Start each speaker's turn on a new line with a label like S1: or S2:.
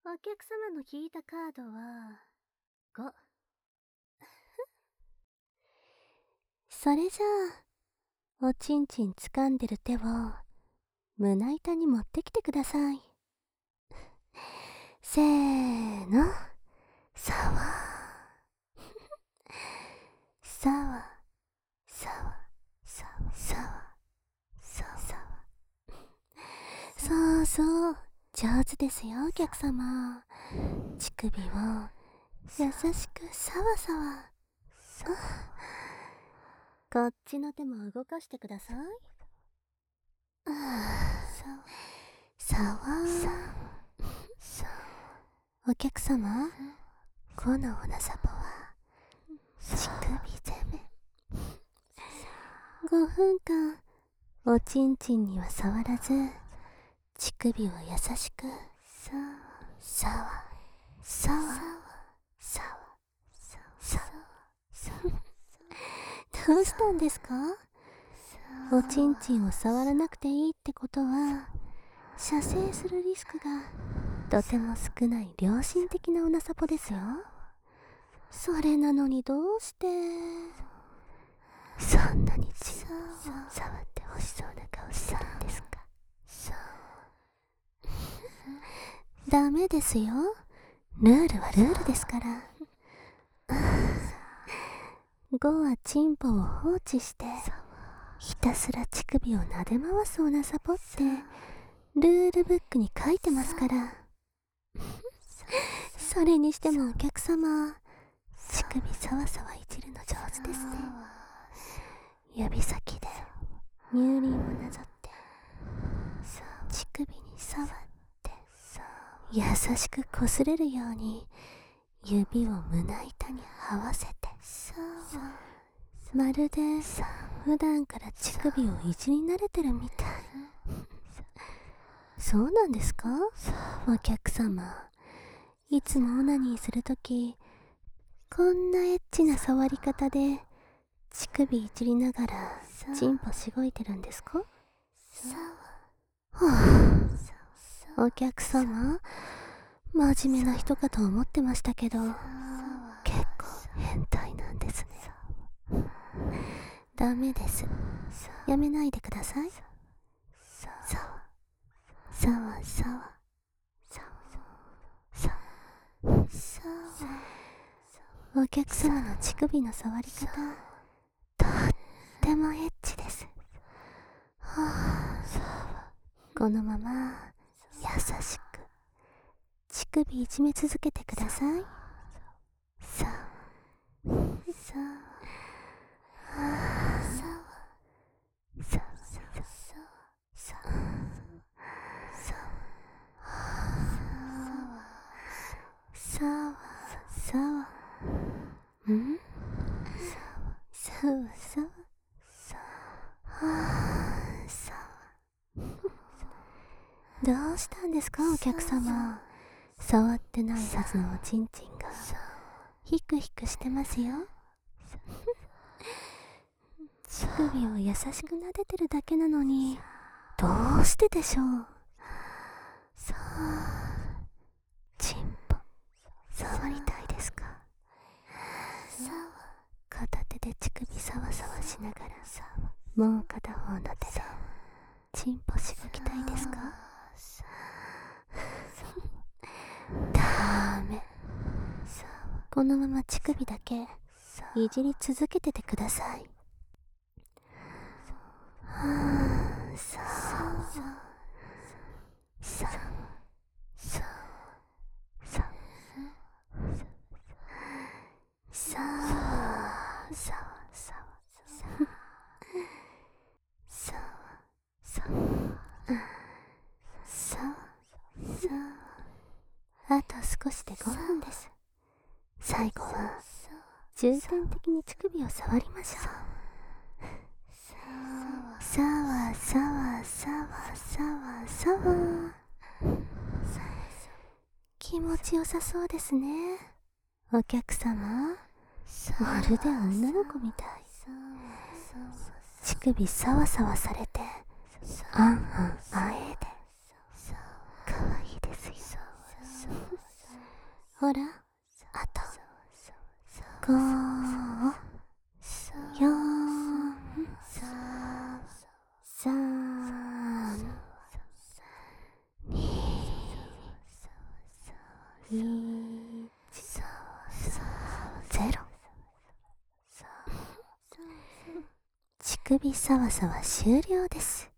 S1: お客様の引いたカードは5。それじゃあおちんちん掴んでる手を胸板に持ってきてください。せーの、さわさわさわさわさわさわ。そうそう、上手ですよお客様。乳首を優しくさわさわ。こっちの手も動かしてください。さわお客様、このおなさぽは乳首攻め。5分間おちんちんには触らず、乳首を優しくさわさわさわさわ。どうしたんですか？おちんちんを触らなくていいってことは、射精するリスクがとても少ない良心的なおなさぽですよ。それなのにどうして、そんなにチンポ触ってほしそうな顔するんですか？ダメですよ。ルールはルールですから。5はチンポを放置してひたすら乳首を撫で回すおなさぽってルールブックに書いてますから。それにしてもお客様、乳首さわさわいじるの上手ですね。指先で乳輪をなぞって乳首に触って優しくこすれるように指を胸板に合わせて、まるで普段から乳首をいじり慣れてるみたい。そうなんですか？お客様、いつもオナニーするときこんなエッチな触り方で乳首いじりながらチンポしごいてるんですか？お客様、真面目な人かと思ってましたけど、結構変態なんですね。ダメです。やめないでください。さわさわさわさわ。お客様の乳首の触り方、とってもエッチです。このまま優しく乳首いじめ続けてください。さわさわさわさわさわ。ん？さわさわさわ。どうしたんですかお客様。触ってないはずのおちんちんがヒクヒクしてますよ。乳首を優しく撫でてるだけなのに、どうしてでしょう。チンポ触りたいですか？片手で乳首サワサワしながら、もう片方の手でチンポしごきたいですか？ダメ。このまま乳首だけいじり続けててください。さあと少しで5分です。最後は重点的に乳首を触りましょう。さわさわさわさわさわ。気持ちよさそうですねお客様。まるで女の子みたい。乳首さわさわされてあんあんあえでかわいいですよ。 ほら、あと5、4、3、2、1、0。乳首さわさわ終了です。